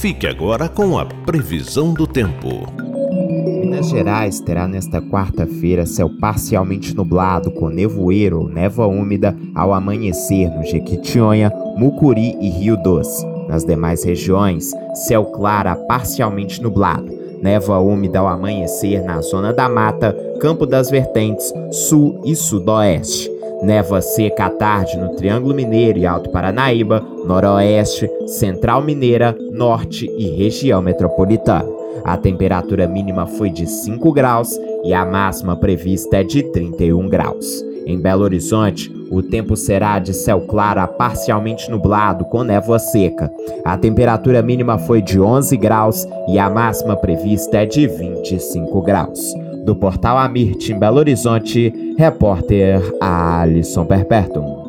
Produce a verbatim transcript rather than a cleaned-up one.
Fique agora com a previsão do tempo. Minas Gerais terá nesta quarta-feira céu parcialmente nublado com nevoeiro ou névoa úmida ao amanhecer no Jequitinhonha, Mucuri e Rio Doce. Nas demais regiões, céu claro a parcialmente nublado, névoa úmida ao amanhecer na Zona da Mata, Campo das Vertentes, Sul e Sudoeste. Névoa seca à tarde no Triângulo Mineiro e Alto Paranaíba, Noroeste, Central Mineira, Norte e região metropolitana. A temperatura mínima foi de cinco graus e a máxima prevista é de trinta e um graus. Em Belo Horizonte, o tempo será de céu claro a parcialmente nublado com névoa seca. A temperatura mínima foi de onze graus e a máxima prevista é de vinte e cinco graus. Do Portal Amirte em Belo Horizonte, repórter Alisson Perpertum.